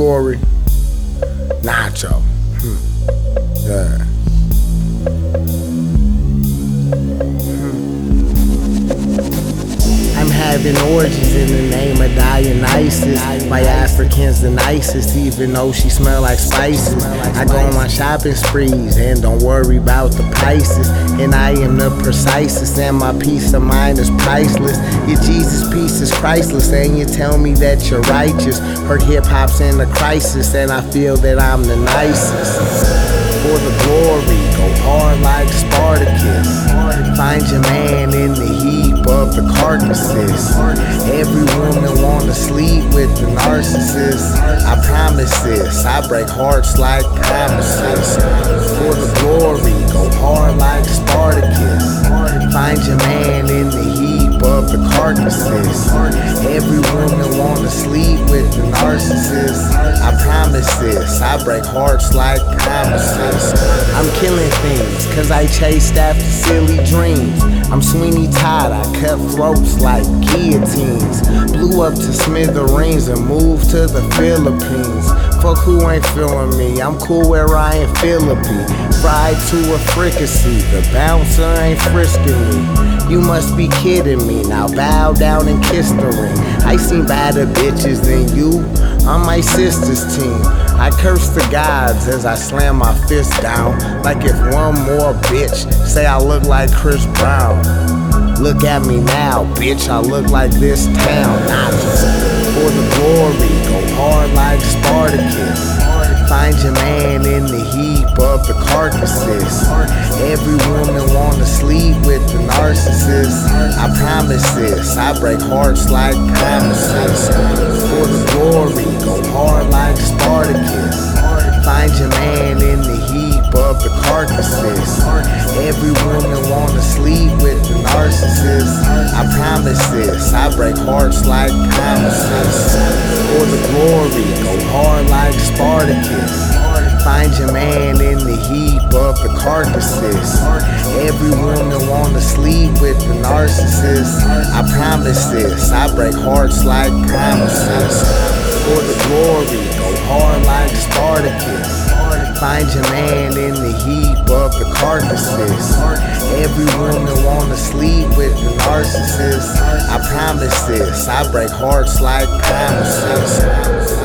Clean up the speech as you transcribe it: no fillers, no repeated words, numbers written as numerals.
Glory, Nacho. Yeah. I'm having orgies in the name of Dionysus. My African's the nicest, even though she smell like spices. I go on shopping sprees and don't worry about the prices. And I am the precisest, and my peace of mind is priceless. Your Jesus peace is priceless, and you tell me that you're righteous. Heard hip-hop's in a crisis, and I feel that I'm the nicest. For the glory, go hard like Spartacus. Find your man in the heap of the carcasses. Every woman wanna sleep with the narcissist. I promise this, I break hearts like promises. For the glory, go hard like Spartacus. Find your man in the heap of the carcasses. Every woman wanna sleep with the narcissist. I promise this, I break hearts like promises. I'm killing things, cause I chased after silly dreams. I'm Sweeney Todd, I cut throats like guillotines. Blew up to smithereens and moved to the Philippines. Fuck who ain't feeling me, I'm cool where I ain't Philippine. Fried to a fricassee, the bouncer ain't frisking me. You must be kidding me, now bow down and kiss the ring. I seen badder bitches than you on my sister's team. I curse the gods as I slam my fist down, like if one more bitch say I look like Chris Brown. Look at me now, bitch, I look like this town. For the glory, go hard like Spartacus. Find your man in the heap of the carcasses. Every woman wanna sleep with the narcissist. I promise this, I break hearts like promises. For the glory, go hard like Spartacus. Find your man in the heap of the carcasses. Every woman wanna sleep with the narcissist. I promise this, I break hearts like promises. For the glory, go hard like Spartacus. Find your man in the heap of the carcasses. Every woman wanna sleep with the narcissist. I promise this, I break hearts like promises. For the glory, go hard like Spartacus. Find your man in the heap of the carcasses. Every woman wanna sleep with the narcissist. I promise this, I break hearts like promises.